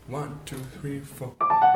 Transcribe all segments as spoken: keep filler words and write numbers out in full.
One, two, three, four.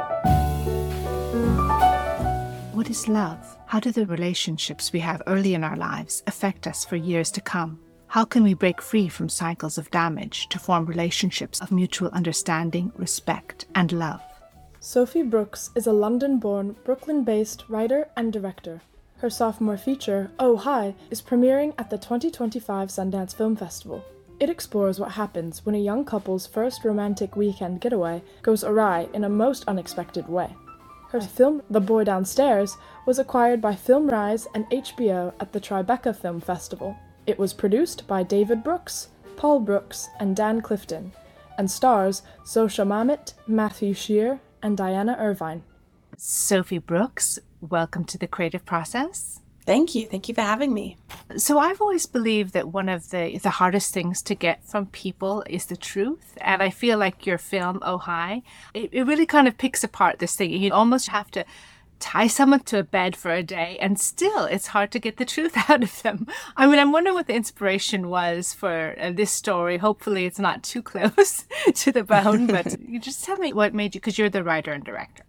What is love? How do the relationships we have early in our lives affect us for years to come? How can we break free from cycles of damage to form relationships of mutual understanding, respect, and love? Sophie Brooks is a London-born, Brooklyn-based writer and director. Her sophomore feature, Oh Hi, is premiering at the twenty twenty-five Sundance Film Festival. It explores what happens when a young couple's first romantic weekend getaway goes awry in a most unexpected way. Her film, The Boy Downstairs, was acquired by FilmRise and H B O at the Tribeca Film Festival. It was produced by David Brooks, Paul Brooks, and Dan Clifton, and stars Zosha Mamet, Matthew Shear, and Diana Irvine. Sophie Brooks, welcome to The Creative Process. Thank you. Thank you for having me. So I've always believed that one of the, the hardest things to get from people is the truth. And I feel like your film, Oh Hi, it, it really kind of picks apart this thing. You almost have to tie someone to a bed for a day, and still it's hard to get the truth out of them. I mean, I'm wondering what the inspiration was for uh, this story. Hopefully it's not too close to the bone, but you just tell me what made you, because you're the writer and director.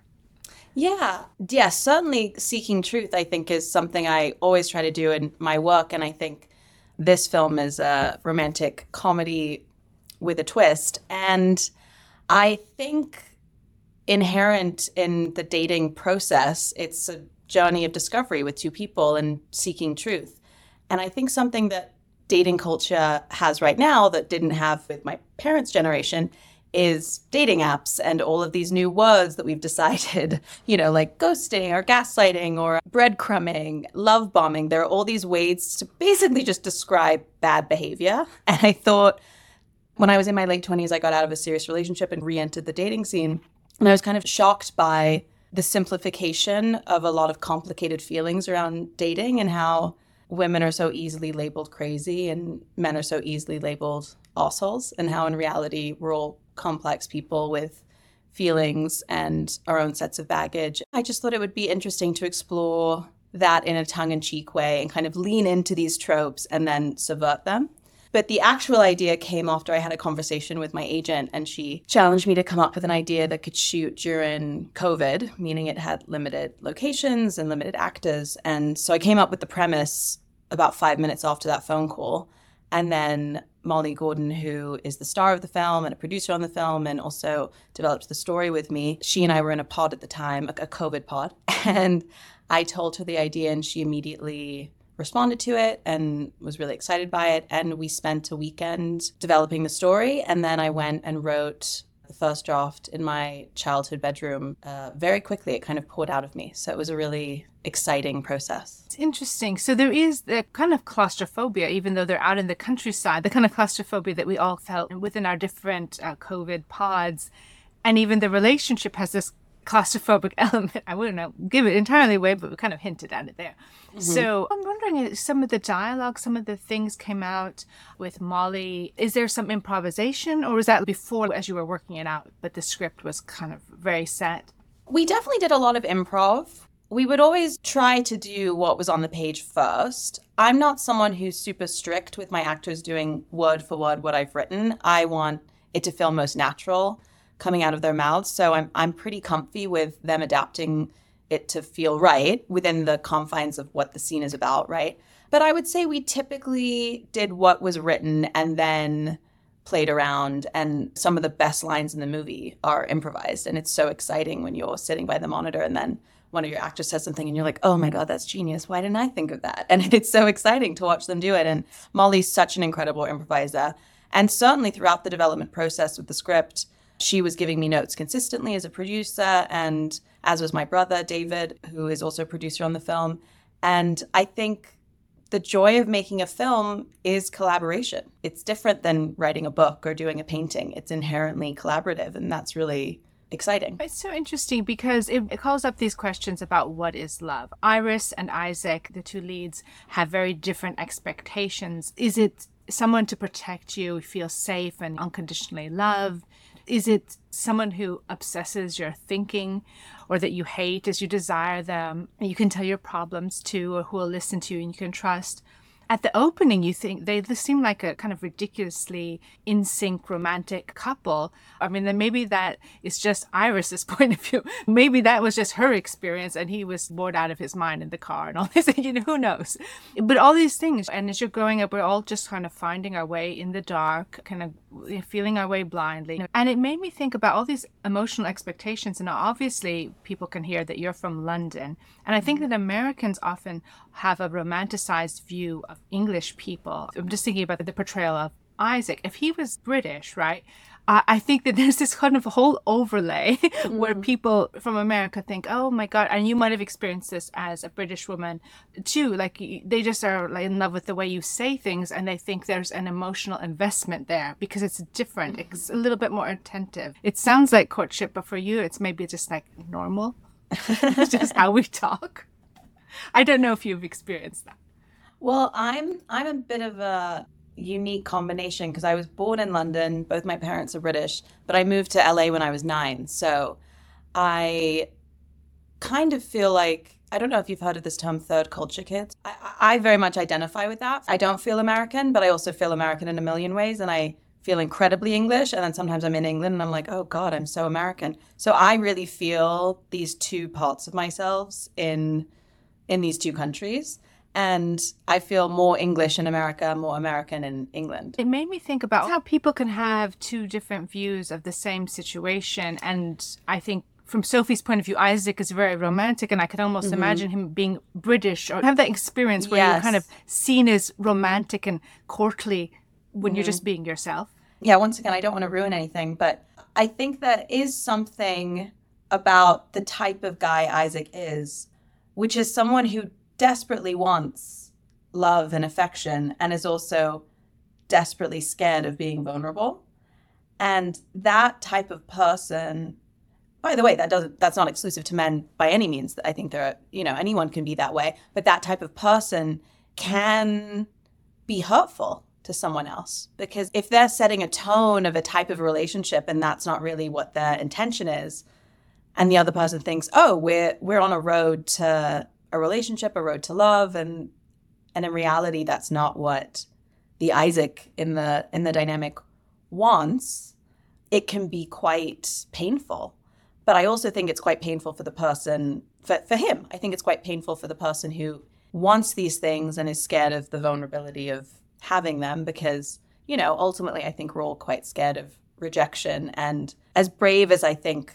Yeah. Yeah, certainly seeking truth, I think, is something I always try to do in my work. And I think this film is a romantic comedy with a twist. And I think inherent in the dating process, it's a journey of discovery with two people and seeking truth. And I think something that dating culture has right now that didn't have with my parents' generation is dating apps and all of these new words that we've decided, you know, like ghosting or gaslighting or breadcrumbing, love bombing. There are all these ways to basically just describe bad behavior. And I thought when I was in my late twenties, I got out of a serious relationship and re-entered the dating scene. And I was kind of shocked by the simplification of a lot of complicated feelings around dating and how women are so easily labeled crazy and men are so easily labeled assholes, and how in reality we're all complex people with feelings and our own sets of baggage. I just thought it would be interesting to explore that in a tongue-in-cheek way and kind of lean into these tropes and then subvert them. But the actual idea came after I had a conversation with my agent, and she challenged me to come up with an idea that could shoot during COVID, meaning it had limited locations and limited actors. And so I came up with the premise about five minutes after that phone call. And then Molly Gordon, who is the star of the film and a producer on the film and also developed the story with me, she and I were in a pod at the time, a COVID pod. And I told her the idea and she immediately responded to it and was really excited by it. And we spent a weekend developing the story. And then I went and wrote the first draft in my childhood bedroom uh, very quickly. It kind of poured out of me. So it was a really exciting process. It's interesting. So there is the kind of claustrophobia, even though they're out in the countryside, the kind of claustrophobia that we all felt within our different uh, COVID pods. And even the relationship has this claustrophobic element. I wouldn't give it entirely away, but we kind of hinted at it there. Mm-hmm. So I'm wondering if some of the dialogue, some of the things came out with Molly. Is there some improvisation, or was that before as you were working it out, but the script was kind of very set? We definitely did a lot of improv. We would always try to do what was on the page first. I'm not someone who's super strict with my actors doing word for word what I've written. I want it to feel most natural coming out of their mouths. So I'm I'm pretty comfy with them adapting it to feel right within the confines of what the scene is about, right? But I would say we typically did what was written and then played around, and some of the best lines in the movie are improvised. And it's so exciting when you're sitting by the monitor and then one of your actors says something and you're like, oh my God, that's genius. Why didn't I think of that? And it's so exciting to watch them do it. And Molly's such an incredible improviser. And certainly throughout the development process with the script, she was giving me notes consistently as a producer, and as was my brother, David, who is also a producer on the film. And I think the joy of making a film is collaboration. It's different than writing a book or doing a painting. It's inherently collaborative, and that's really exciting. It's so interesting because it, it calls up these questions about what is love. Iris and Isaac, the two leads, have very different expectations. Is it someone to protect you, feel safe and unconditionally loved? Is it someone who obsesses your thinking or that you hate as you desire them? And you can tell your problems to, or who will listen to you and you can trust. at the opening, you think they, they seem like a kind of ridiculously in sync romantic couple. I mean, then maybe that is just Iris's point of view. Maybe that was just her experience and he was bored out of his mind in the car and all this, you know, who knows? But all these things, and as you're growing up, we're all just kind of finding our way in the dark, kind of feeling our way blindly. And it made me think about all these emotional expectations. And obviously, people can hear that you're from London. And I think that Americans often have a romanticized view of English people. I'm just thinking about the portrayal of Isaac. If he was British, right? Uh, I think that there's this kind of whole overlay mm. where people from America think, oh my God, and you might have experienced this as a British woman too. Like they just are like in love with the way you say things and they think there's an emotional investment there because it's different. It's a little bit more attentive. It sounds like courtship, but for you, it's maybe just like normal. It's just how we talk. I don't know if you've experienced that. Well, I'm I'm a bit of a unique combination because I was born in London. Both my parents are British, but I moved to L A when I was nine. So I kind of feel like, I don't know if you've heard of this term, third culture kids. I, I very much identify with that. I don't feel American, but I also feel American in a million ways. And I feel incredibly English. And then sometimes I'm in England and I'm like, oh God, I'm so American. So I really feel these two parts of myself in in these two countries. And I feel more English in America, more American in England. It made me think about how people can have two different views of the same situation. And I think from Sophie's point of view, Isaac is very romantic. And I could almost mm-hmm. imagine him being British or have that experience where yes. you're kind of seen as romantic and courtly when mm-hmm. you're just being yourself. Yeah, once again, I don't want to ruin anything, but I think that is something about the type of guy Isaac is, which is someone who desperately wants love and affection and is also desperately scared of being vulnerable. And that type of person, by the way, that doesn't that's not exclusive to men by any means. I think there are, you know, anyone can be that way, but that type of person can be hurtful to someone else because if they're setting a tone of a type of relationship and that's not really what their intention is, and the other person thinks, oh, we're we're on a road to a relationship, a road to love, and and in reality, that's not what the Isaac in the in the dynamic wants. It can be quite painful, but I also think it's quite painful for the person, for, for him. I think it's quite painful for the person who wants these things and is scared of the vulnerability of having them because, you know, ultimately, I think we're all quite scared of rejection. And as brave as I think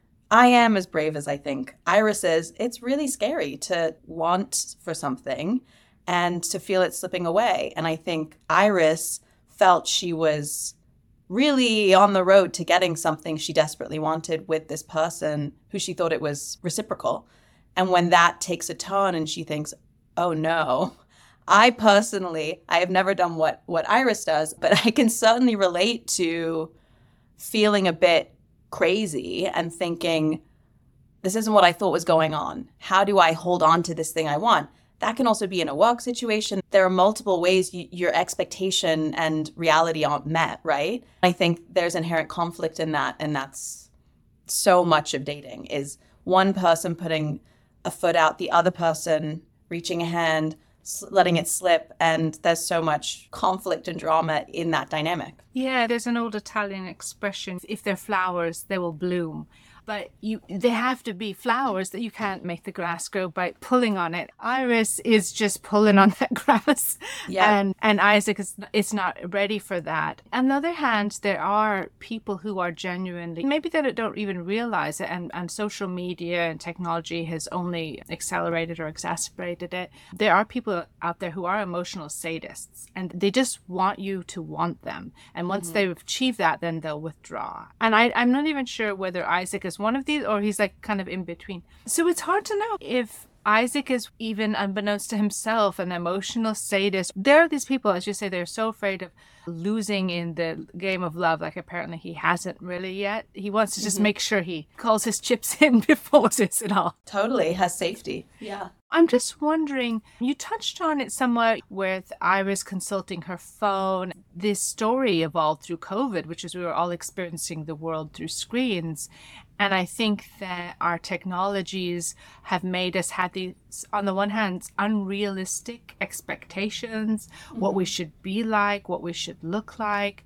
I am, as brave as I think Iris is, it's really scary to want for something and to feel it slipping away. And I think Iris felt she was really on the road to getting something she desperately wanted with this person who she thought it was reciprocal. And when that takes a turn and she thinks, oh no, I personally, I have never done what, what Iris does, but I can certainly relate to feeling a bit crazy and thinking, this isn't what I thought was going on. How do I hold on to this thing I want? That can also be in a work situation. There are multiple ways you, your expectation and reality aren't met, right? I think there's inherent conflict in that, and that's so much of dating is one person putting a foot out, the other person reaching a hand, letting it slip, and there's so much conflict and drama in that dynamic. Yeah, there's an old Italian expression, if they're flowers, they will bloom. But you, they have to be flowers that you can't make the grass grow by pulling on it. Iris is just pulling on that grass. Yeah. And, and Isaac is, is not ready for that. On the other hand, there are people who are genuinely, maybe they don't even realize it. And, and social media and technology has only accelerated or exacerbated it. There are people out there who are emotional sadists and they just want you to want them. And once mm-hmm. they've achieved that, then they'll withdraw. And I, I'm not even sure whether Isaac is one of these or he's like kind of in between. So it's hard to know if Isaac is, even unbeknownst to himself, an emotional sadist. There are these people, as you say, they're so afraid of losing in the game of love. Like apparently he hasn't really yet. He wants to just mm-hmm. make sure he calls his chips in before this at all. Totally, has safety. Yeah. I'm just wondering, you touched on it somewhat with Iris consulting her phone. This story evolved through COVID, which is we were all experiencing the world through screens. And I think that our technologies have made us have these, on the one hand, unrealistic expectations, mm-hmm. what we should be like, what we should look like,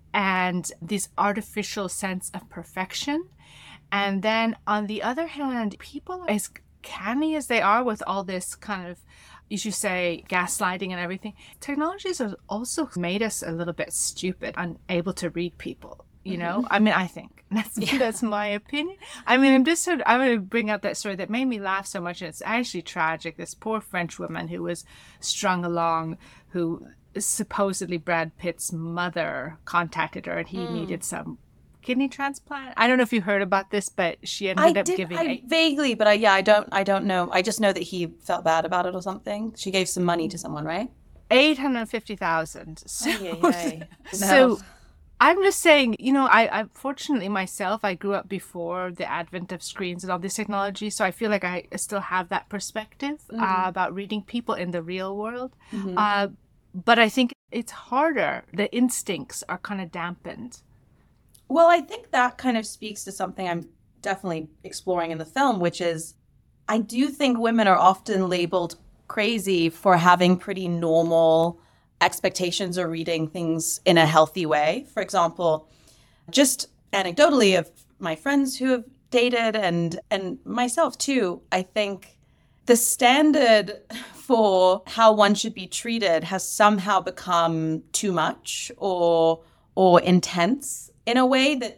and this artificial sense of perfection. And then on the other hand, people, as canny as they are with all this kind of, as you say, gaslighting and everything, technologies have also made us a little bit stupid, unable to read people, you know? Mm-hmm. I mean, I think. That's, yeah. that's my opinion. I mean, I'm just sort of, I'm going to bring up that story that made me laugh so much. And it's actually tragic. This poor French woman who was strung along, who supposedly Brad Pitt's mother contacted her and he mm. needed some kidney transplant. I don't know if you heard about this, but she ended I up did, giving I a- vaguely, but I, yeah, I don't, I don't know. I just know that he felt bad about it or something. She gave some money to someone, right? eight hundred fifty thousand. So, Ay, ay, ay. so No. I'm just saying, you know, I, I fortunately myself, I grew up before the advent of screens and all this technology. So I feel like I still have that perspective mm-hmm. uh, about reading people in the real world. Mm-hmm. Uh, but I think it's harder. The instincts are kind of dampened. Well, I think that kind of speaks to something I'm definitely exploring in the film, which is I do think women are often labeled crazy for having pretty normal expectations or reading things in a healthy way. For example, just anecdotally of my friends who have dated and and myself too, I think the standard for how one should be treated has somehow become too much or or intense in a way that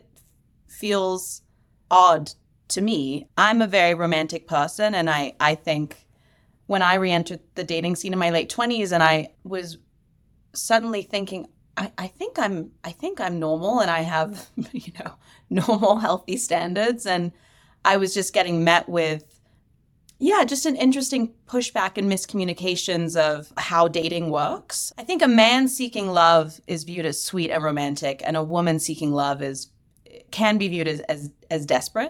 feels odd to me. I'm a very romantic person, and I, I think when I re-entered the dating scene in my late twenties and I was suddenly thinking, I, I think I'm I think I'm normal and I have, you know, normal healthy standards, and I was just getting met with yeah, just an interesting pushback and miscommunications of how dating works. I think a man seeking love is viewed as sweet and romantic, and a woman seeking love is can be viewed as as, as desperate.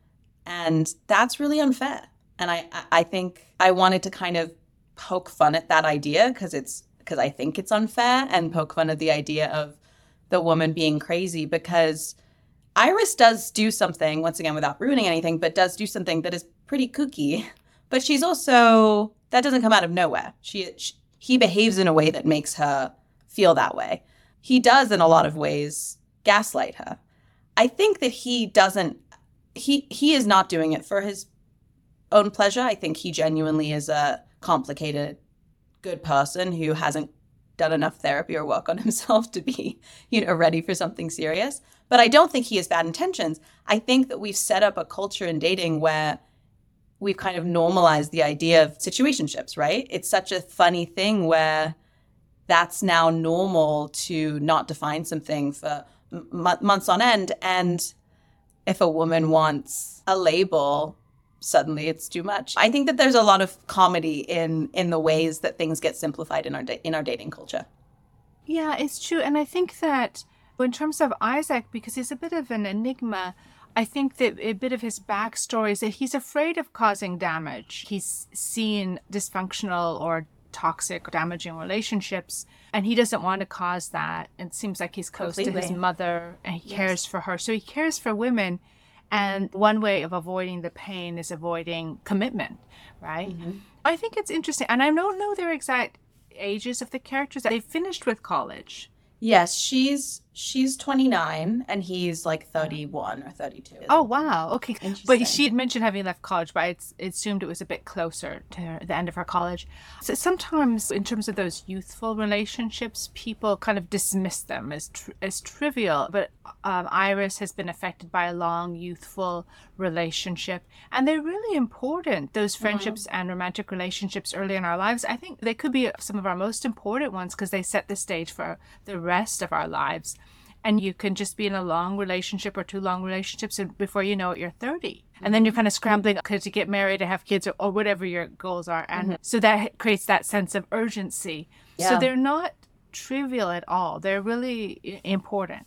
And that's really unfair. And I, I think I wanted to kind of poke fun at that idea because it's because I think it's unfair, and poke fun at the idea of the woman being crazy, because Iris does do something, once again, without ruining anything, but does do something that is pretty kooky. But she's also, that doesn't come out of nowhere. She, she He behaves in a way that makes her feel that way. He does, in a lot of ways, gaslight her. I think that he doesn't, he he is not doing it for his own pleasure. I think he genuinely is a complicated, good person who hasn't done enough therapy or work on himself to be, you know, ready for something serious. But I don't think he has bad intentions. I think that we've set up a culture in dating where we've kind of normalized the idea of situationships, right? It's such a funny thing where that's now normal to not define something for m- months on end. And if a woman wants a label, suddenly it's too much. I think that there's a lot of comedy in in the ways that things get simplified in our da- in our dating culture. Yeah, it's true. And I think that in terms of Isaac, because he's a bit of an enigma, I think that a bit of his backstory is that he's afraid of causing damage. He's seen dysfunctional or toxic or damaging relationships, and he doesn't want to cause that. It seems like he's close Completely. to his mother, and he Yes. cares for her. So he cares for women, and one way of avoiding the pain is avoiding commitment, right? Mm-hmm. I think it's interesting, and I don't know their exact ages of the characters. They finished with college. Yes, she's she's twenty-nine and he's like thirty-one or thirty-two. Oh, wow. Okay. Interesting. But she had mentioned having left college, but I assumed it was a bit closer to the end of her college. So sometimes in terms of those youthful relationships, people kind of dismiss them as tr- as trivial. But um, Iris has been affected by a long youthful relationship. And they're really important, those friendships mm-hmm. and romantic relationships early in our lives. I think they could be some of our most important ones because they set the stage for the rest of our lives. And you can just be in a long relationship or two long relationships, and before you know it, you're thirty. And then you're kind of scrambling to get married, to have kids, or, or whatever your goals are. And mm-hmm. so that creates that sense of urgency. Yeah. So they're not trivial at all. They're really important.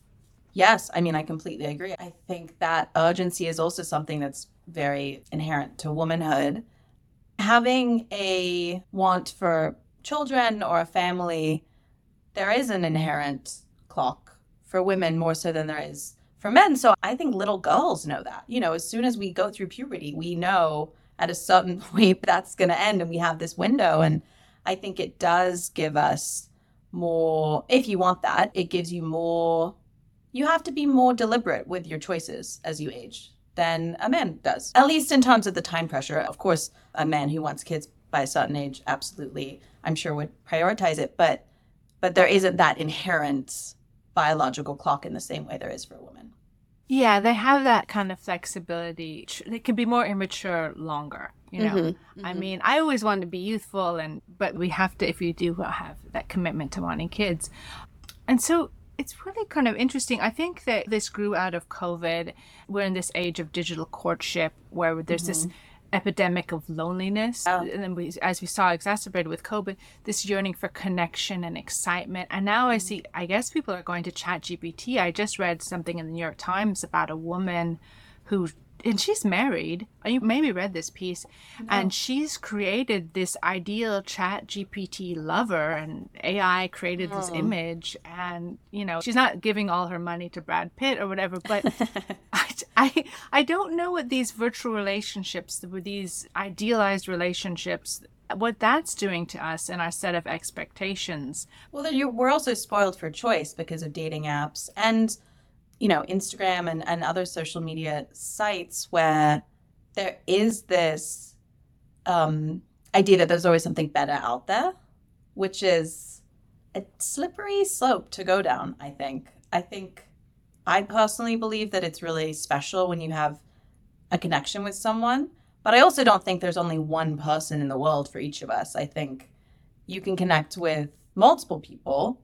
Yes, I mean, I completely agree. I think that urgency is also something that's very inherent to womanhood. having a want for children or a family, there is an inherent clock for women more so than there is for men. So I think little girls know that. You know, as soon as we go through puberty, we know at a certain point that's going to end and we have this window. And I think it does give us more, if you want that, it gives you more, you have to be more deliberate with your choices as you age than a man does, at least in terms of the time pressure. Of course, a man who wants kids by a certain age, absolutely, I'm sure would prioritize it. But but there isn't that inherent biological clock in the same way there is for a woman. Yeah, they have that kind of flexibility. They can be more immature longer, you know. Mm-hmm, mm-hmm. I mean, I always want to be youthful, and but we have to, if you do have that commitment to wanting kids. And so it's really kind of interesting. I think that this grew out of COVID. We're in this age of digital courtship where there's mm-hmm. this epidemic of loneliness. Oh. And then we, as we saw exacerbated with COVID, this yearning for connection and excitement. And now I see, I guess people are going to ChatGPT. I just read something in the New York Times about a woman who, and she's married. You maybe read this piece. No. And she's created this ideal ChatGPT lover, and A I created oh. this image. And, you know, she's not giving all her money to Brad Pitt or whatever, but I, I, I don't know what these virtual relationships, with these idealized relationships, what that's doing to us and our set of expectations. Well, then you, we're also spoiled for choice because of dating apps and, you know, Instagram and, and other social media sites where there is this um, idea that there's always something better out there, which is a slippery slope to go down, I think. I think I personally believe that it's really special when you have a connection with someone, but I also don't think there's only one person in the world for each of us. I think you can connect with multiple people,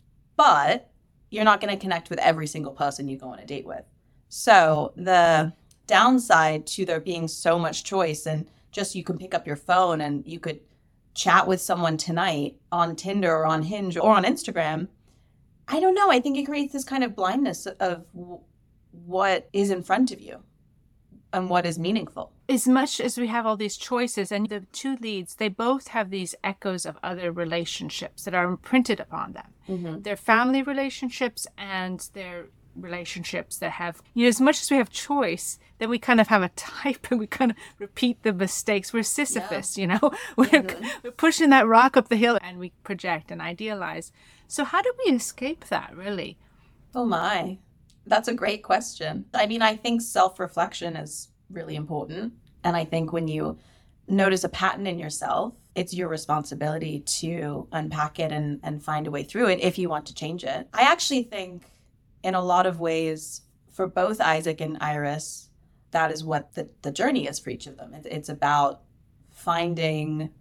but you're not going to connect with every single person you go on a date with. So the downside to there being so much choice and just you can pick up your phone and you could chat with someone tonight on Tinder or on Hinge or on Instagram, I don't know. I think it creates this kind of blindness of w- what is in front of you and what is meaningful. As much as we have all these choices, and the two leads, they both have these echoes of other relationships that are imprinted upon them. Mm-hmm. Their family relationships and their relationships that have, you know, as much as we have choice, then we kind of have a type and we kind of repeat the mistakes. We're Sisyphus, yeah. you know, we're, mm-hmm. we're pushing that rock up the hill and we project and idealize. So how do we escape that, really? Oh my, that's a great question. I mean, I think self-reflection is really important. And I think when you notice a pattern in yourself, it's your responsibility to unpack it and, and find a way through it if you want to change it. I actually think in a lot of ways for both Isaac and Iris, that is what the, the journey is for each of them. It, it's about finding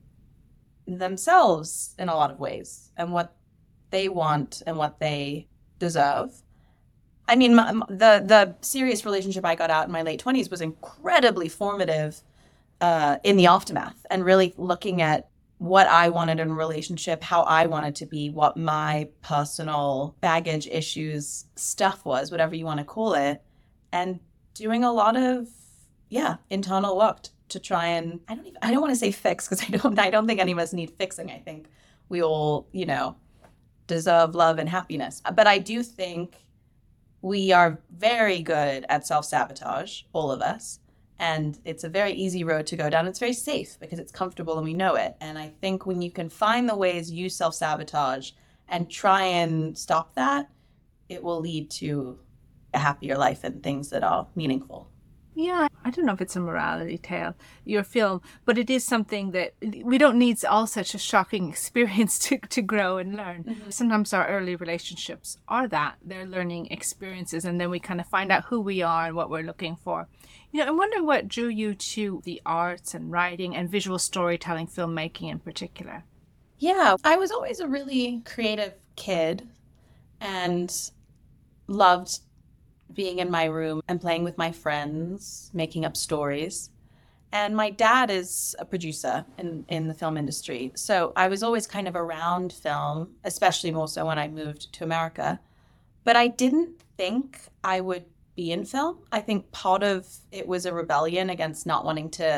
themselves in a lot of ways and what they want and what they deserve. I mean, my, the the serious relationship I got out in my late twenties was incredibly formative uh, in the aftermath and really looking at what I wanted in a relationship, how I wanted to be, what my personal baggage, issues, stuff was, whatever you want to call it, and doing a lot of, yeah, internal work to try and, I don't even, I don't want to say fix because I don't, I don't think any of us need fixing. I think we all, you know, deserve love and happiness. But I do think we are very good at self-sabotage, all of us. And it's a very easy road to go down. It's very safe because it's comfortable and we know it. And I think when you can find the ways you self-sabotage and try and stop that, it will lead to a happier life and things that are meaningful. Yeah, I don't know if it's a morality tale, your film, but it is something that we don't need all such a shocking experience to, to grow and learn. Mm-hmm. Sometimes our early relationships are that. They're learning experiences, and then we kind of find out who we are and what we're looking for. You know, I'm wondering what drew you to the arts and writing and visual storytelling, filmmaking in particular. Yeah, I was always a really creative kid and loved being in my room and playing with my friends, making up stories. And my dad is a producer in, in the film industry. So I was always kind of around film, especially more so when I moved to America. But I didn't think I would be in film. I think part of it was a rebellion against not wanting to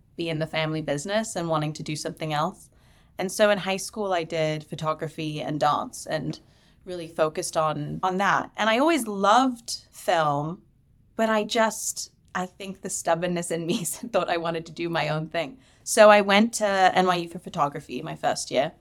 be in the family business and wanting to do something else. And so in high school, I did photography and dance and really focused on, on that. And I always loved film, but I just, I think the stubbornness in me thought I wanted to do my own thing. So I went to N Y U for photography my first year.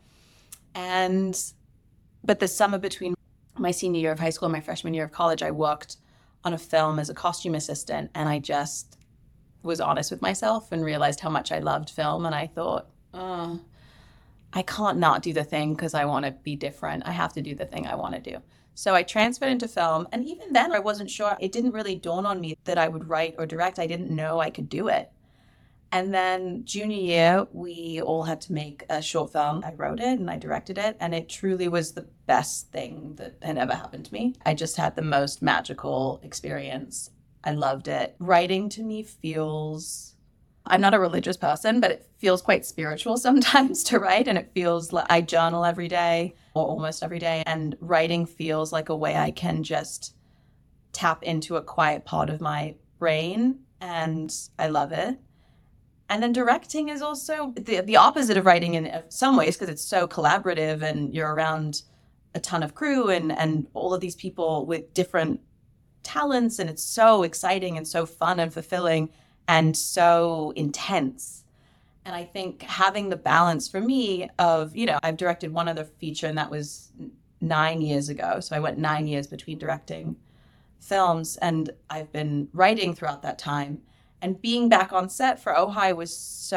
And, but the summer between my senior year of high school and my freshman year of college, I worked on a film as a costume assistant. And I just was honest with myself and realized how much I loved film. And I thought, oh, I can't not do the thing because I want to be different. I have to do the thing I want to do. So I transferred into film. And even then, I wasn't sure. It didn't really dawn on me that I would write or direct. I didn't know I could do it. And then junior year, we all had to make a short film. I wrote it and I directed it. And it truly was the best thing that had ever happened to me. I just had the most magical experience. I loved it. Writing to me feels, I'm not a religious person, but it feels quite spiritual sometimes to write. And it feels like I journal every day or almost every day. And writing feels like a way I can just tap into a quiet part of my brain. And I love it. And then directing is also the, the opposite of writing in some ways because it's so collaborative and you're around a ton of crew and, and all of these people with different talents. And it's so exciting and so fun and fulfilling and so intense. And I think having the balance for me of, you know, I've directed one other feature and that was nine years ago. So I went nine years between directing films and I've been writing throughout that time. And being back on set for Ojai was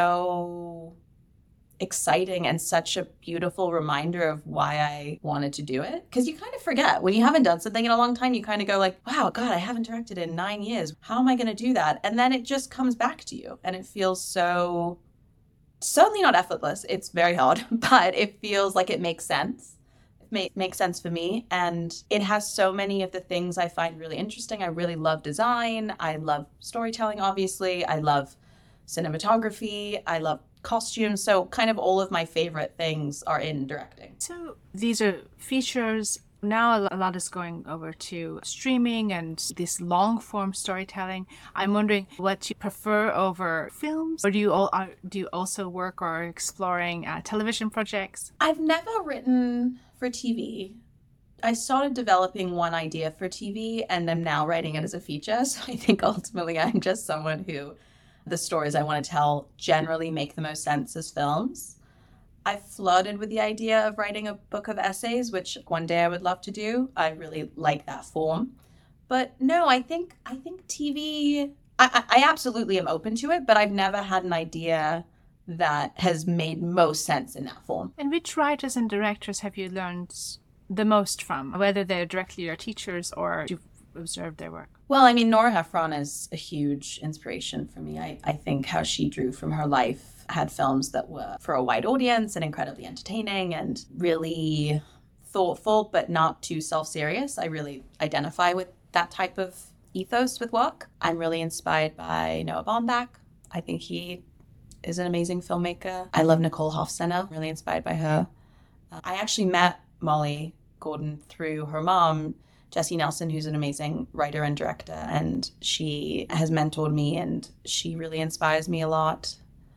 so exciting and such a beautiful reminder of why I wanted to do it. Because you kind of forget when you haven't done something in a long time, you kind of go like, wow, God, I haven't directed in nine years. How am I going to do that? And then it just comes back to you and it feels so, certainly not effortless. It's very hard, but it feels like it makes sense. Make, makes sense for me. And it has so many of the things I find really interesting. I really love design. I love storytelling, obviously. I love cinematography. I love costumes. So kind of all of my favorite things are in directing. So these are features. Now a lot is going over to streaming and this long form storytelling. I'm wondering what you prefer over films, or do you all are, do you also work or are exploring uh, television projects? I've never written for T V. I started developing one idea for T V and I'm now writing it as a feature. So I think ultimately I'm just someone who the stories I want to tell generally make the most sense as films. I flirted with the idea of writing a book of essays, which one day I would love to do. I really like that form. But no, I think I think T V, I, I absolutely am open to it, but I've never had an idea that has made most sense in that form. And which writers and directors have you learned the most from, whether they're directly your teachers or you've observed their work? Well, I mean, Nora Ephron is a huge inspiration for me. I, I think how she drew from her life, had films that were for a wide audience and incredibly entertaining and really thoughtful, but not too self-serious. I really identify with that type of ethos with work. I'm really inspired by Noah Baumbach. I think he is an amazing filmmaker. I love Nicole Hofstetter, really inspired by her. Uh, I actually met Molly Gordon through her mom, Jessie Nelson, who's an amazing writer and director, and she has mentored me and she really inspires me a lot.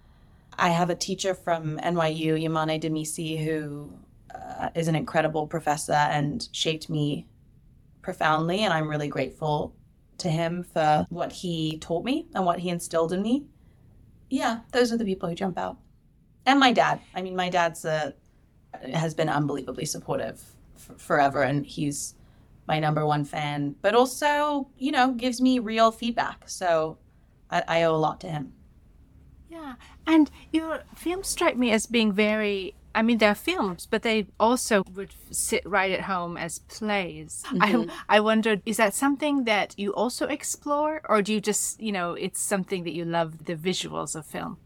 I have a teacher from N Y U, Yamane Demisi, who uh, is an incredible professor and shaped me profoundly, and I'm really grateful to him for what he taught me and what he instilled in me. Yeah, those are the people who jump out. And my dad. I mean, my dad's a, has been unbelievably supportive f- forever, and he's my number one fan, but also, you know, gives me real feedback. So I, I owe a lot to him. Yeah, and your films strike me as being very, I mean, they're films, but they also would sit right at home as plays. Mm-hmm. I I wondered, is that something that you also explore, or do you just, you know, it's something that you love, the visuals of film?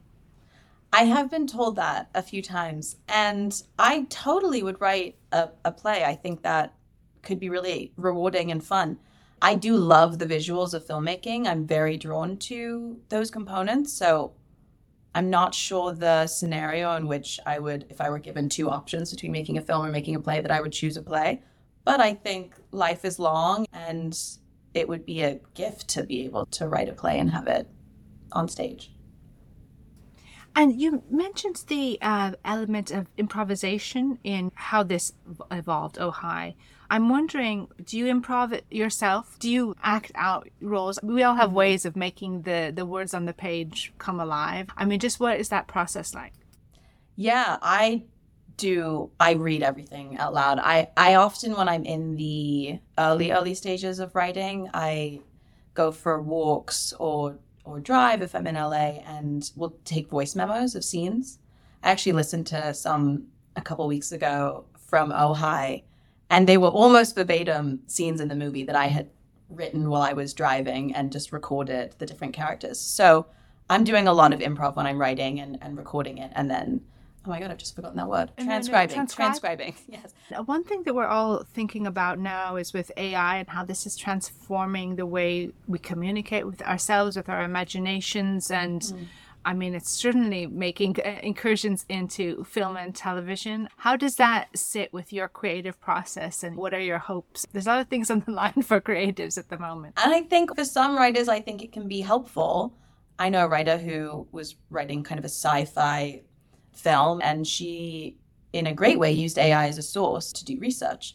I have been told that a few times, and I totally would write a, a play. I think that could be really rewarding and fun. I do love the visuals of filmmaking. I'm very drawn to those components, so I'm not sure the scenario in which I would, if I were given two options between making a film or making a play, that I would choose a play. But I think life is long and it would be a gift to be able to write a play and have it on stage. And you mentioned the uh, element of improvisation in how this evolved, Oh Hi. I'm wondering, do you improv it yourself? Do you act out roles? We all have ways of making the, the words on the page come alive. I mean, just what is that process like? Yeah, I do. I read everything out loud. I, I often, when I'm in the early, early stages of writing, I go for walks or or drive if I'm in L A, and we'll take voice memos of scenes. I actually listened to some a couple weeks ago from Oh Hi, and they were almost verbatim scenes in the movie that I had written while I was driving and just recorded the different characters. So I'm doing a lot of improv when I'm writing and, and recording it, and then oh my God, I've just forgotten that word. And then, uh, Transcribing. transcribe? Transcribing. Yes. Uh, One thing that we're all thinking about now is with A I and how this is transforming the way we communicate with ourselves, with our imaginations. And mm. I mean, it's certainly making uh, incursions into film and television. How does that sit with your creative process, and what are your hopes? There's a lot of things on the line for creatives at the moment. And I think for some writers, I think it can be helpful. I know a writer who was writing kind of a sci-fi film, and she, in a great way, used A I as a source to do research.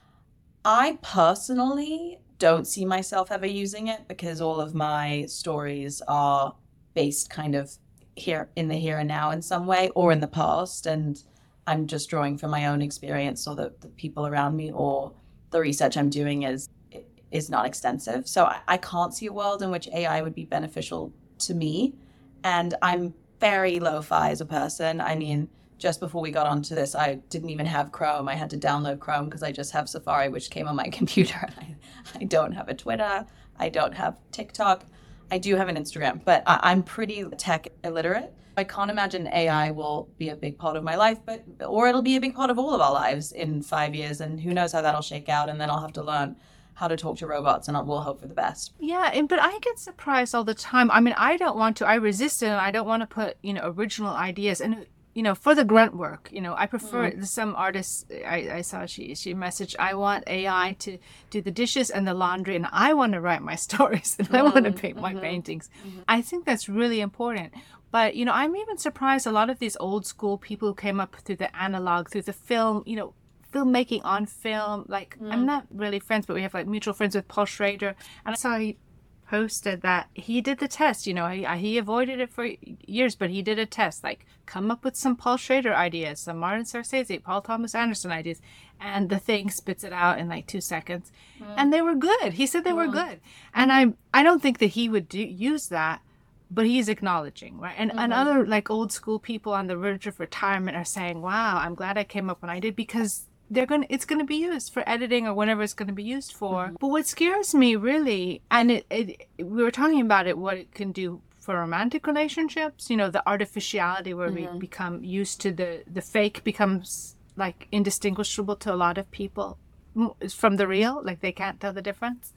I personally don't see myself ever using it because all of my stories are based kind of here in the here and now in some way, or in the past, and I'm just drawing from my own experience, or the, the people around me, or the research I'm doing is is not extensive. So I, I can't see a world in which A I would be beneficial to me, and I'm very lo-fi as a person. I mean, just before we got onto this, I didn't even have Chrome. I had to download Chrome because I just have Safari, which came on my computer. I, I don't have a Twitter. I don't have TikTok. I do have an Instagram, but I, I'm pretty tech illiterate. I can't imagine A I will be a big part of my life, but or it'll be a big part of all of our lives in five years, and who knows how that'll shake out. And then I'll have to learn how to talk to robots, and we'll hope for the best. Yeah, and, but I get surprised all the time. I mean, I don't want to, I resist it, and I don't want to put, you know, original ideas. And, you know, for the grunt work, you know, I prefer mm. some artists, I, I saw she, she messaged, I want A I to do the dishes and the laundry, and I want to write my stories, and mm. I want to paint mm-hmm. my paintings. Mm-hmm. I think that's really important. But, you know, I'm even surprised a lot of these old school people who came up through the analog, through the film, you know, filmmaking on film, like mm. I'm not really friends, but we have like mutual friends with Paul Schrader, and I saw he posted that he did the test. You know, he, he avoided it for years, but he did a test, like come up with some Paul Schrader ideas, some Martin Scorsese, Paul Thomas Anderson ideas, and the thing spits it out in like two seconds, mm. and they were good. He said they mm. were good, and I I don't think that he would do, use that. But he's acknowledging, right? And, mm-hmm. and other like old school people on the verge of retirement are saying, wow, I'm glad I came up when I did, because they're gonna it's gonna be used for editing or whatever it's gonna be used for. Mm-hmm. But what scares me really, and it, it we were talking about it, what it can do for romantic relationships, you know, the artificiality where mm-hmm. we become used to the the fake becomes like indistinguishable to a lot of people from the real, like they can't tell the difference.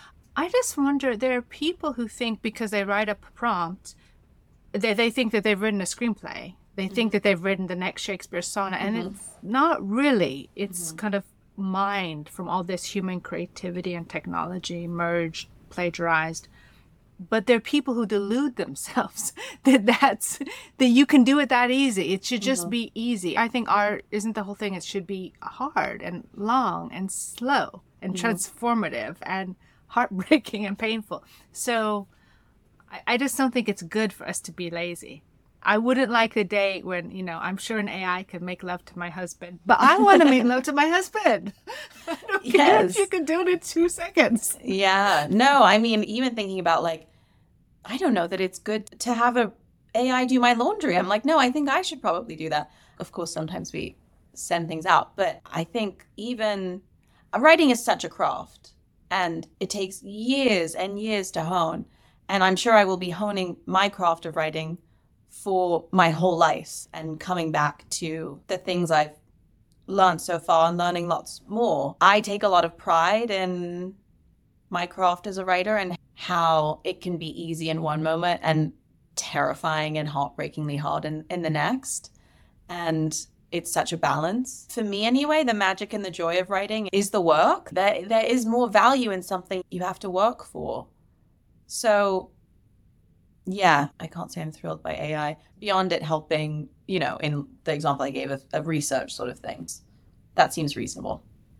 I just wonder, there are people who think because they write a prompt, they, they think that they've written a screenplay. They mm-hmm. think that they've written the next Shakespeare sonnet, and mm-hmm. it's not really. It's mm-hmm. kind of mined from all this human creativity and technology, merged, plagiarized. But there are people who delude themselves that that's, that you can do it that easy. It should just mm-hmm. be easy. I think art isn't the whole thing. It should be hard and long and slow and mm-hmm. transformative and heartbreaking and painful. So I, I just don't think it's good for us to be lazy. I wouldn't like the day when, you know, I'm sure an A I could make love to my husband, but I want to make love to my husband. I don't yes. care if you can do it in two seconds. Yeah. No, I mean, even thinking about like, I don't know that it's good to have a A I do my laundry. I'm like, no, I think I should probably do that. Of course, sometimes we send things out, but I think even writing is such a craft. And it takes years and years to hone. And I'm sure I will be honing my craft of writing for my whole life and coming back to the things I've learned so far and learning lots more. I take a lot of pride in my craft as a writer and how it can be easy in one moment and terrifying and heartbreakingly hard in, in the next. And it's such a balance. For me anyway, the magic and the joy of writing is the work. There, there is more value in something you have to work for. So Yeah, I can't say I'm thrilled by A I. Beyond it helping, you know, in the example I gave of, of research sort of things. That seems reasonable.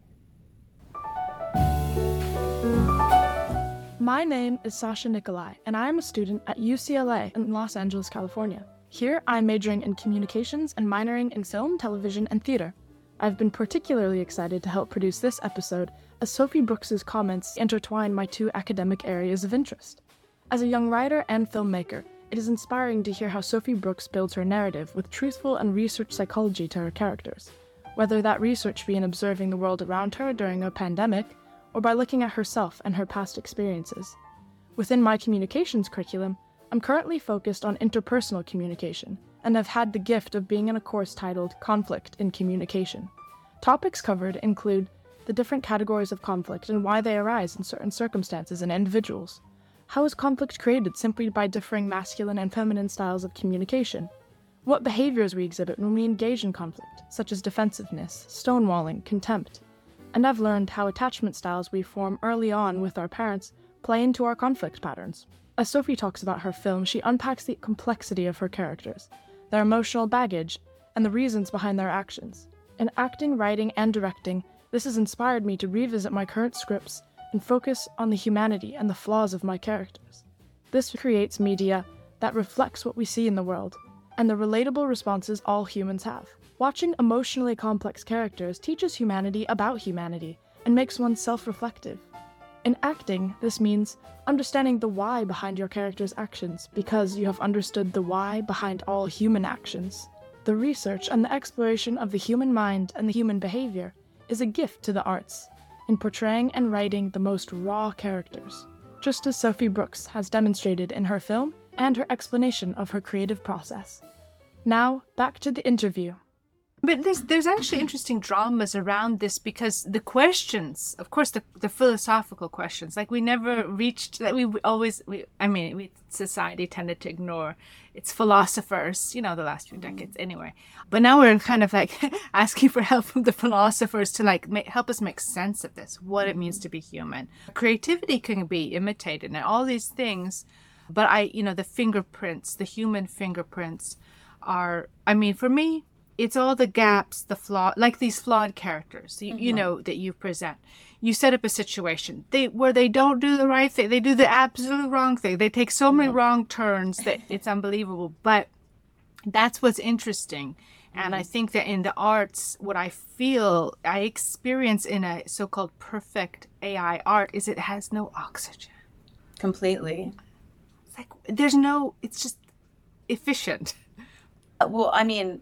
My name is Sasha Nikolai, and I am a student at U C L A in Los Angeles, California. Here, I'm majoring in communications and minoring in film, television, and theater. I've been particularly excited to help produce this episode, as Sophie Brooks's comments intertwine my two academic areas of interest. As a young writer and filmmaker, it is inspiring to hear how Sophie Brooks builds her narrative with truthful and researched psychology to her characters, whether that research be in observing the world around her during a pandemic, or by looking at herself and her past experiences. Within my communications curriculum, I'm currently focused on interpersonal communication, and have had the gift of being in a course titled Conflict in Communication. Topics covered include the different categories of conflict and why they arise in certain circumstances and individuals. How is conflict created simply by differing masculine and feminine styles of communication? What behaviors we exhibit when we engage in conflict, such as defensiveness, stonewalling, contempt. And I've learned how attachment styles we form early on with our parents play into our conflict patterns. As Sophie talks about her film, she unpacks the complexity of her characters, their emotional baggage, and the reasons behind their actions. In acting, writing, and directing, this has inspired me to revisit my current scripts and focus on the humanity and the flaws of my characters. This creates media that reflects what we see in the world, and the relatable responses all humans have. Watching emotionally complex characters teaches humanity about humanity, and makes one self-reflective. In acting, this means understanding the why behind your character's actions, because you have understood the why behind all human actions. The research and the exploration of the human mind and the human behavior is a gift to the arts, in portraying and writing the most raw characters, just as Sophie Brooks has demonstrated in her film and her explanation of her creative process. Now, back to the interview. But there's there's actually interesting dramas around this, because the questions, of course, the the philosophical questions, like we never reached that. We always, we I mean, we society tended to ignore its philosophers, you know, the last few decades anyway. But now we're kind of like asking for help from the philosophers to like make, help us make sense of this, what it means to be human. Creativity can be imitated and all these things, but I, you know, the fingerprints, the human fingerprints are, I mean, for me, it's all the gaps, the flaw, like these flawed characters, you, mm-hmm. you know, that you present. You set up a situation they where they don't do the right thing. They do the absolute wrong thing. They take so many mm-hmm. wrong turns that it's unbelievable. But that's what's interesting. Mm-hmm. And I think that in the arts, what I feel, I experience in a so-called perfect A I art is it has no oxygen. Completely. It's like, there's no, it's just efficient. Uh, well, I mean...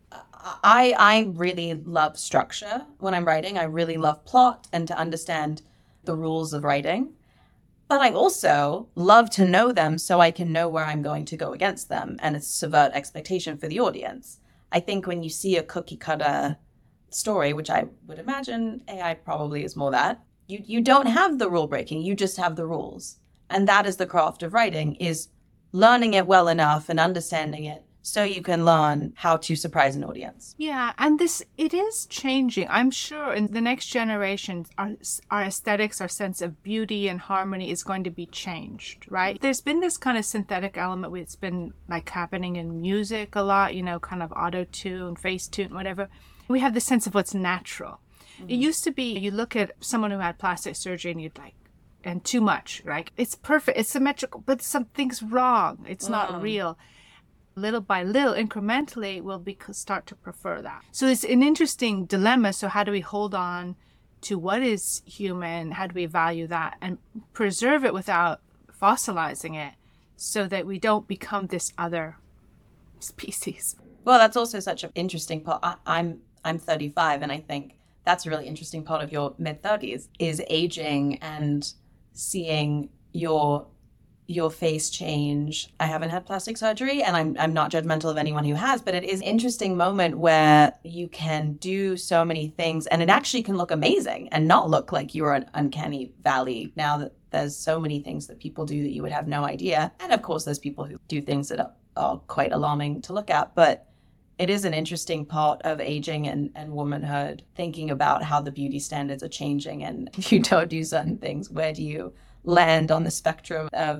I I really love structure when I'm writing. I really love plot and to understand the rules of writing. But I also love to know them so I can know where I'm going to go against them and subvert expectation for the audience. I think when you see a cookie cutter story, which I would imagine A I probably is more that, you, you don't have the rule breaking, you just have the rules. And that is the craft of writing, is learning it well enough and understanding it so you can learn how to surprise an audience. Yeah, and this, it is changing. I'm sure in the next generation, our, our aesthetics, our sense of beauty and harmony is going to be changed, right? There's been this kind of synthetic element, it's been like happening in music a lot, you know, kind of auto-tune, face-tune, whatever. We have the sense of what's natural. Mm-hmm. It used to be, you look at someone who had plastic surgery and you'd like, and too much, right? It's perfect, it's symmetrical, but something's wrong. It's mm. not real. Little by little, incrementally, we'll be, start to prefer that. So it's an interesting dilemma. So how do we hold on to what is human? How do we value that and preserve it without fossilizing it so that we don't become this other species? Well, that's also such an interesting part. I, I'm I'm thirty-five, and I think that's a really interesting part of your mid-thirties is aging and seeing your your face change. I haven't had plastic surgery and I'm I'm not judgmental of anyone who has, but it is an interesting moment where you can do so many things and it actually can look amazing and not look like you're an uncanny valley now that there's so many things that people do that you would have no idea. And of course, there's people who do things that are, are quite alarming to look at, but it is an interesting part of aging and, and womanhood, thinking about how the beauty standards are changing and if you don't do certain things, where do you land on the spectrum of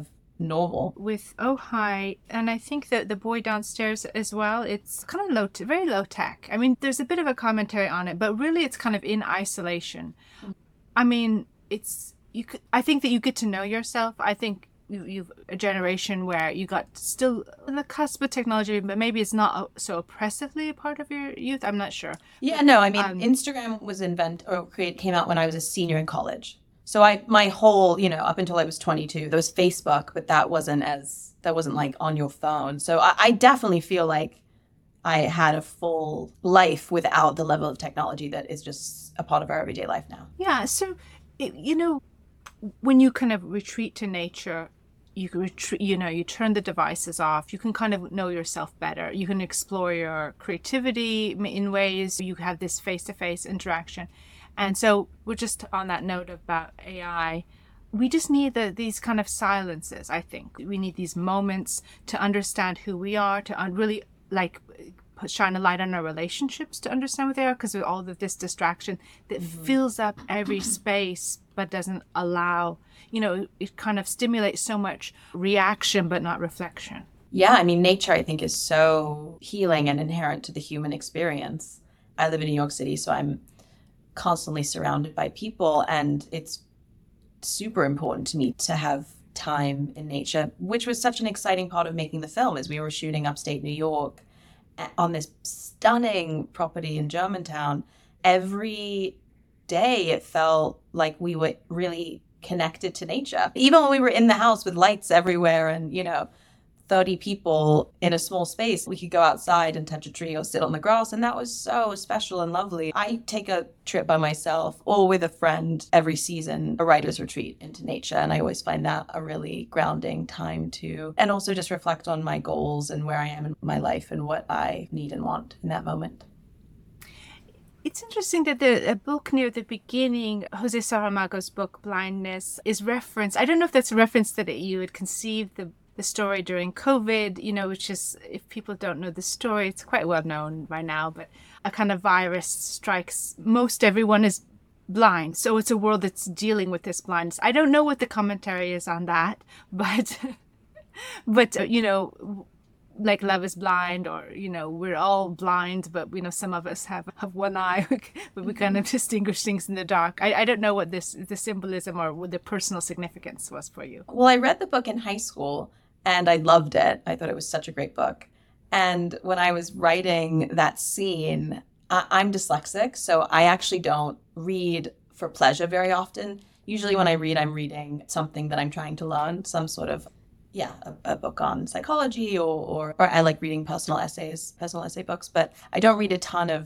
normal. With Ojai, and I think that The Boy Downstairs as well, it's kind of low, t- very low tech. I mean, there's a bit of a commentary on it, but really it's kind of in isolation. Mm-hmm. I mean, it's, you could, I think that you get to know yourself. I think you, you've a generation where you got still on the cusp of technology, but maybe it's not so oppressively a part of your youth. I'm not sure. Yeah, no, I mean, um, Instagram was invented or created, came out when I was a senior in college. So I, my whole, you know, up until I was twenty-two, there was Facebook, but that wasn't as, that wasn't like on your phone. So I, I definitely feel like I had a full life without the level of technology that is just a part of our everyday life now. Yeah. So, it, you know, when you kind of retreat to nature, you can retreat, you know, you turn the devices off, you can kind of know yourself better. You can explore your creativity in ways. You have this face-to-face interaction. And so we're just on that note about A I. We just need the, these kind of silences, I think. We need these moments to understand who we are, to un- really like put, shine a light on our relationships to understand what they are, because with all of this distraction that mm-hmm. fills up every space but doesn't allow, you know, it kind of stimulates so much reaction but not reflection. Yeah, I mean, nature, I think, is so healing and inherent to the human experience. I live in New York City, so I'm constantly surrounded by people, and it's super important to me to have time in nature, which was such an exciting part of making the film. As we were shooting upstate New York on this stunning property in Germantown, every day it felt like we were really connected to nature. Even when we were in the house with lights everywhere and, you know, thirty people in a small space, we could go outside and touch a tree or sit on the grass. And that was so special and lovely. I take a trip by myself or with a friend every season, a writer's retreat into nature. And I always find that a really grounding time to, and also just reflect on my goals and where I am in my life and what I need and want in that moment. It's interesting that the a book near the beginning, Jose Saramago's book, Blindness, is referenced. I don't know if that's a reference that you had conceived the the story during COVID, you know, which is, if people don't know the story, it's quite well known by now, but a kind of virus strikes most everyone is blind. So it's a world that's dealing with this blindness. I don't know what the commentary is on that, but, but, you know, like Love is Blind, or, you know, we're all blind, but, you know, some of us have, have one eye, but we kind of distinguish things in the dark. I, I don't know what this, the symbolism or what the personal significance was for you. Well, I read the book in high school and I loved it. I thought it was such a great book. And when I was writing that scene, I, I'm dyslexic, so I actually don't read for pleasure very often. Usually when I read, I'm reading something that I'm trying to learn, some sort of Yeah, a, a book on psychology, or, or or I like reading personal essays, personal essay books, but I don't read a ton of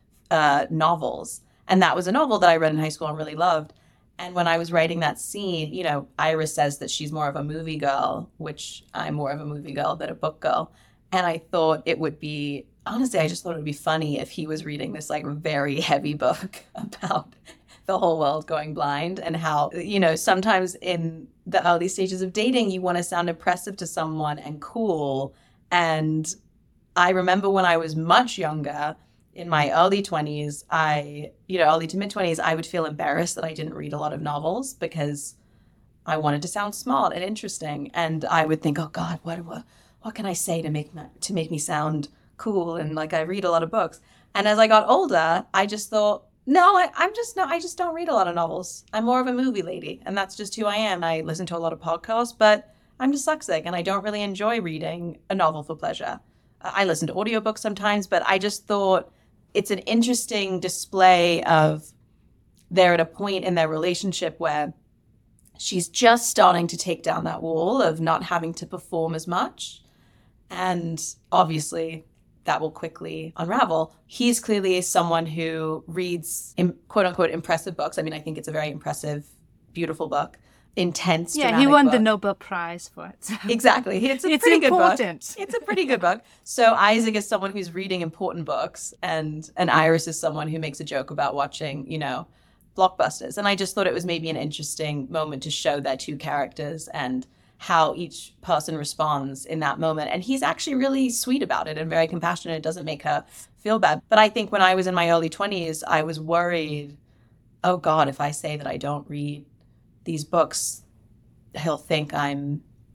uh, novels. And that was a novel that I read in high school and really loved. And when I was writing that scene, you know, Iris says that she's more of a movie girl, which I'm more of a movie girl than a book girl. And I thought it would be, honestly, I just thought it would be funny if he was reading this like very heavy book about the whole world going blind, and how, you know, sometimes in the early stages of dating, you want to sound impressive to someone and cool. And I remember when I was much younger, in my early twenties, I, you know, early to mid twenties, I would feel embarrassed that I didn't read a lot of novels because I wanted to sound smart and interesting. And I would think, oh God, what, what, what can I say to make me, to make me sound cool? And like, I read a lot of books. And as I got older, I just thought, No, I, I'm just no. I just don't read a lot of novels. I'm more of a movie lady, and that's just who I am. I listen to a lot of podcasts, but I'm dyslexic, and I don't really enjoy reading a novel for pleasure. I listen to audiobooks sometimes, but I just thought it's an interesting display of they're at a point in their relationship where she's just starting to take down that wall of not having to perform as much, and obviously that will quickly unravel. He's clearly someone who reads quote unquote impressive books. I mean, I think it's a very impressive, beautiful book. Intense. Yeah, he won book. the Nobel Prize for it. So. Exactly. It's a it's pretty important. good book. It's a pretty good book. So Isaac is someone who's reading important books, and, and Iris is someone who makes a joke about watching, you know, blockbusters. And I just thought it was maybe an interesting moment to show their two characters and how each person responds in that moment. And he's actually really sweet about it and very compassionate. It doesn't make her feel bad. But I think when I was in my early twenties, I was worried, oh God, if I say that I don't read these books, he'll think I'm,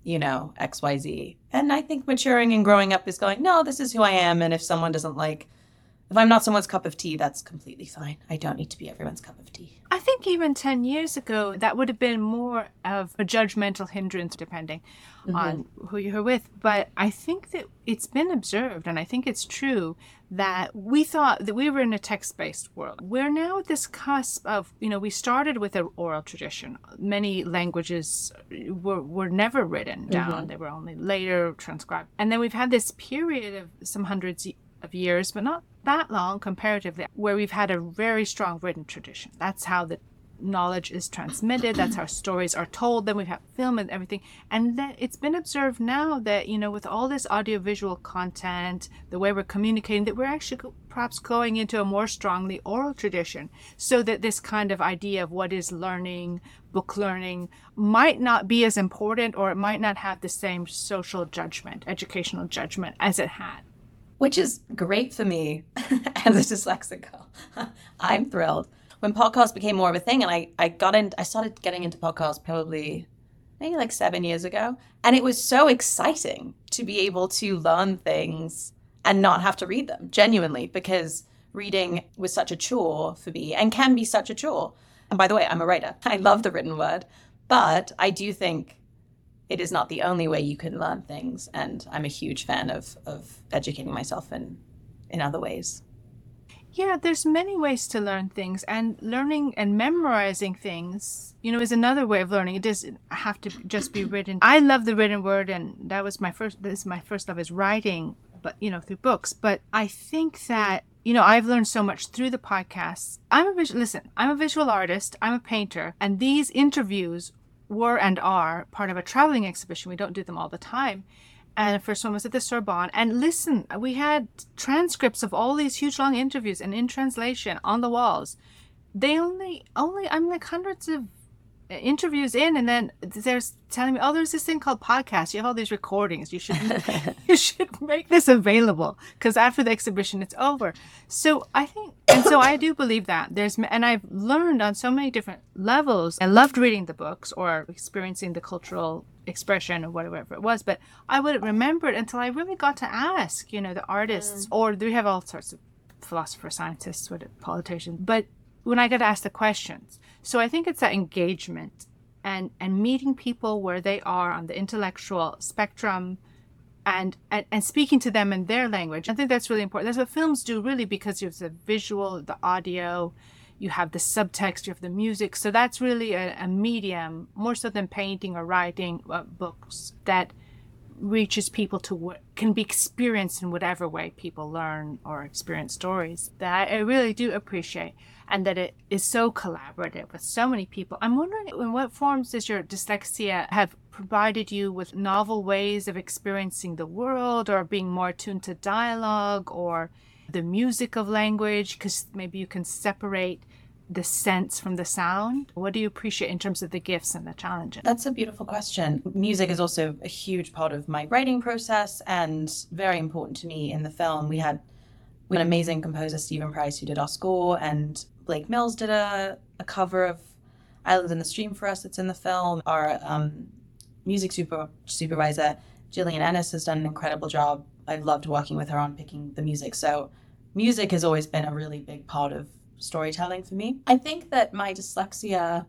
you know, X Y Z. And I think maturing and growing up is going, no, this is who I am. And if someone doesn't like, if I'm not someone's cup of tea, that's completely fine. I don't need to be everyone's cup of tea. I think even ten years ago, that would have been more of a judgmental hindrance, depending mm-hmm. on who you're with. But I think that it's been observed, and I think it's true, that we thought that we were in a text-based world. We're now at this cusp of, you know, we started with an oral tradition. Many languages were, were never written down. Mm-hmm. They were only later transcribed. And then we've had this period of some hundreds of years, but not that long comparatively, where we've had a very strong written tradition. That's how the knowledge is transmitted. That's how stories are told. Then we have film and everything. And then it's been observed now that, you know, with all this audiovisual content, the way we're communicating, that we're actually go- perhaps going into a more strongly oral tradition, so that this kind of idea of what is learning, book learning, might not be as important, or it might not have the same social judgment, educational judgment as it had. Which is great for me as a dyslexic girl. I'm thrilled. When podcasts became more of a thing, and I, I got in, I started getting into podcasts probably maybe like seven years ago. And it was so exciting to be able to learn things and not have to read them, genuinely, because reading was such a chore for me and can be such a chore. And by the way, I'm a writer. I love the written word, but I do think it is not the only way you can learn things. And I'm a huge fan of, of educating myself in, in other ways. Yeah, there's many ways to learn things, and learning and memorizing things, you know, is another way of learning. It doesn't have to just be written. I love the written word, and that was my first, this is my first love, is writing, but, you know, through books. But I think that, you know, I've learned so much through the podcasts. I'm a visual, listen, I'm a visual artist, I'm a painter, and these interviews were and are part of a traveling exhibition. We don't do them all the time. And the first one was at the Sorbonne. And listen, we had transcripts of all these huge long interviews and in translation on the walls. They only, only, I'm like hundreds of interviews in, and then they're telling me, oh, there's this thing called podcast. You have all these recordings. You should, you should make this available, because after the exhibition, it's over. So I think, and so I do believe that there's, and I've learned on so many different levels. I loved reading the books or experiencing the cultural expression or whatever it was, but I wouldn't remember it until I really got to ask, you know, the artists, mm. or we have all sorts of philosophers, scientists, politicians, but when I got to ask the questions. So I think it's that engagement and, and meeting people where they are on the intellectual spectrum, and, and, and speaking to them in their language. I think that's really important. That's what films do, really, because you have the visual, the audio, you have the subtext, you have the music. So that's really a, a medium, more so than painting or writing uh, books, that reaches people to what can be experienced in whatever way people learn or experience stories, that I really do appreciate. And that it is so collaborative with so many people. I'm wondering, in what forms does your dyslexia have provided you with novel ways of experiencing the world, or being more attuned to dialogue or the music of language? Because maybe you can separate the sense from the sound. What do you appreciate in terms of the gifts and the challenges? That's a beautiful question. Music is also a huge part of my writing process and very important to me in the film. We had an amazing composer, Stephen Price, who did our score, and Blake Mills did a, a cover of Islands in the Stream for us that's in the film. Our um, music super, supervisor, Gillian Ennis, has done an incredible job. I've loved working with her on picking the music. So music has always been a really big part of storytelling for me. I think that my dyslexia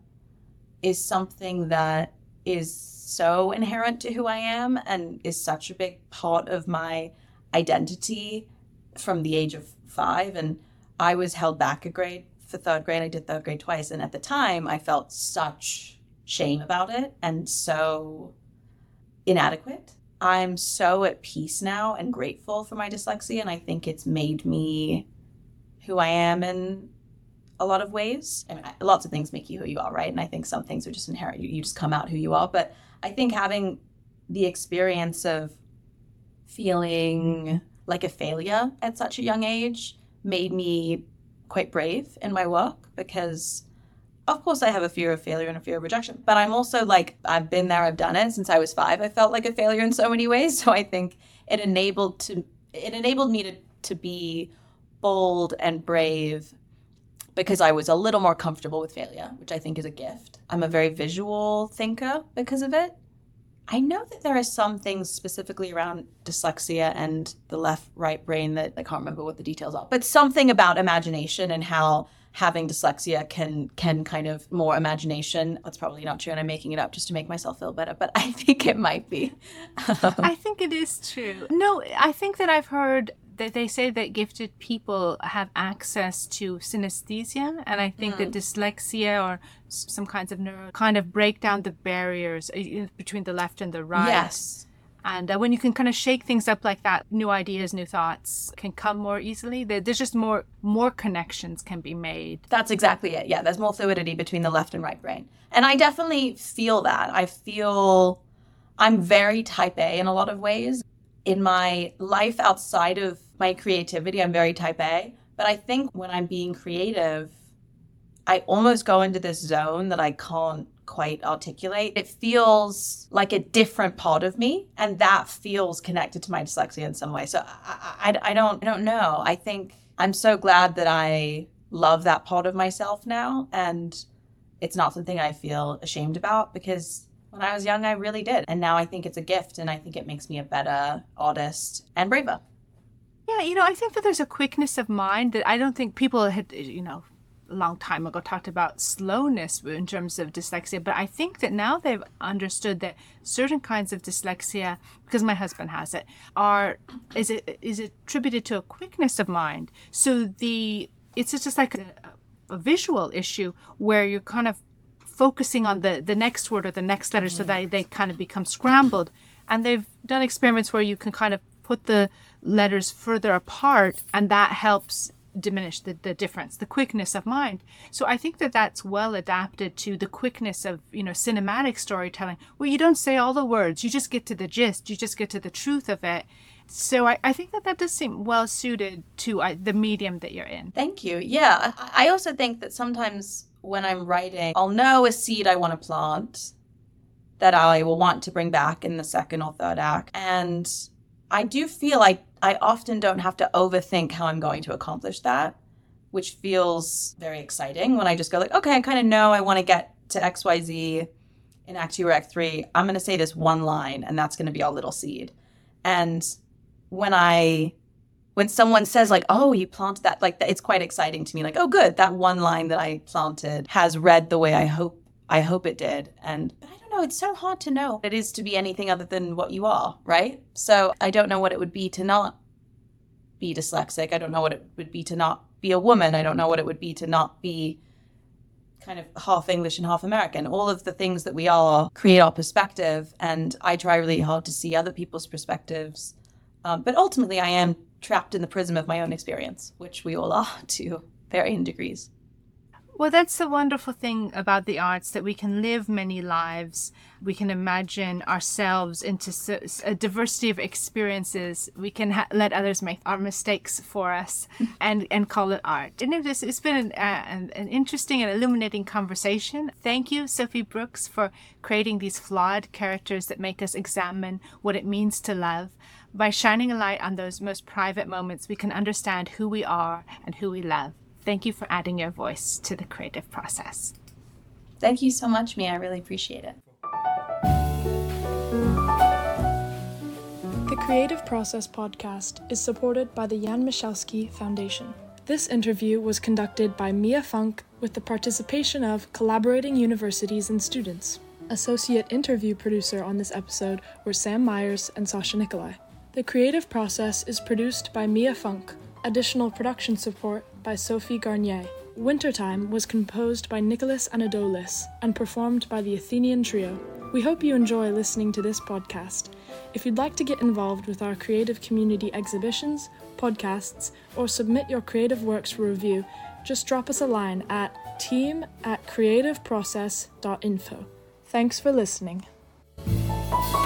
is something that is so inherent to who I am and is such a big part of my identity from the age of five. And I was held back a grade for third grade. I did third grade twice. And at the time, I felt such shame about it and so inadequate. I'm so at peace now and grateful for my dyslexia. And I think it's made me who I am in a lot of ways. I mean, lots of things make you who you are, right? And I think some things are just inherent. You, you just come out who you are. But I think having the experience of feeling like a failure at such a young age made me quite brave in my work, because of course I have a fear of failure and a fear of rejection, but I'm also like, I've been there, I've done it since I was five. I felt like a failure in so many ways. So I think it enabled to, it enabled me to, to be bold and brave, because I was a little more comfortable with failure, which I think is a gift. I'm a very visual thinker because of it. I know that there are some things specifically around dyslexia and the left-right brain that I can't remember what the details are, but something about imagination and how having dyslexia can can kind of more imagination. That's probably not true, and I'm making it up just to make myself feel better, but I think it might be. I think it is true. No, I think that I've heard that they say that gifted people have access to synesthesia, and I think mm. that dyslexia or some kinds of neuro kind of break down the barriers between the left and the right. Yes. And uh, when you can kind of shake things up like that, new ideas, new thoughts can come more easily. There's just more more connections can be made. That's exactly it. Yeah, there's more fluidity between the left and right brain. And I definitely feel that. I feel I'm very type A in a lot of ways. In my life outside of my creativity, I'm very type A. But I think when I'm being creative, I almost go into this zone that I can't quite articulate. It feels like a different part of me, and that feels connected to my dyslexia in some way. So I, I, I don't I don't know. I think I'm so glad that I love that part of myself now, and it's not something I feel ashamed about, because when I was young, I really did. And now I think it's a gift, and I think it makes me a better artist and braver. Yeah, you know, I think that there's a quickness of mind that I don't think people had, you know, a long time ago talked about slowness in terms of dyslexia, but I think that now they've understood that certain kinds of dyslexia, because my husband has it, are is it is attributed to a quickness of mind. So the it's just like a, a visual issue where you're kind of focusing on the the next word or the next letter, so that they kind of become scrambled. And they've done experiments where you can kind of put the letters further apart, and that helps diminish the, the difference, the quickness of mind. So I think that that's well adapted to the quickness of, you know, cinematic storytelling, where you don't say all the words, you just get to the gist, you just get to the truth of it. So I, I think that that does seem well suited to uh, the medium that you're in. Thank you. Yeah, I also think that sometimes when I'm writing, I'll know a seed I want to plant that I will want to bring back in the second or third act. And I do feel like I often don't have to overthink how I'm going to accomplish that, which feels very exciting when I just go like, okay, I kind of know I want to get to X Y Z in Act two or Act three. I'm going to say this one line, and that's going to be our little seed. And when I, when someone says like, oh, you planted that, like it's quite exciting to me. Like, oh, good, that one line that I planted has read the way I hope I hope it did. And but I don't know, it's so hard to know what it is to be anything other than what you are, right? So I don't know what it would be to not be dyslexic. I don't know what it would be to not be a woman. I don't know what it would be to not be kind of half English and half American. All of the things that we are create our perspective, and I try really hard to see other people's perspectives. Um, but ultimately, I am trapped in the prism of my own experience, which we all are to varying degrees. Well, that's the wonderful thing about the arts, that we can live many lives. We can imagine ourselves into a diversity of experiences. We can ha- let others make our mistakes for us and, and call it art. And it's, it's been an, uh, an, an interesting and illuminating conversation. Thank you, Sophie Brooks, for creating these flawed characters that make us examine what it means to love. By shining a light on those most private moments, we can understand who we are and who we love. Thank you for adding your voice to the creative process. Thank you so much, Mia. I really appreciate it. The Creative Process podcast is supported by the Jan Michalski Foundation. This interview was conducted by Mia Funk with the participation of collaborating universities and students. Associate interview producer on this episode were Sam Myers and Sasha Nikolai. The Creative Process is produced by Mia Funk. Additional production support by Sophie Garnier. Wintertime was composed by Nicholas Anadoulis and performed by the Athenian Trio. We hope you enjoy listening to this podcast. If you'd like to get involved with our creative community exhibitions, podcasts, or submit your creative works for review, just drop us a line at team at creativeprocess dot info. Thanks for listening.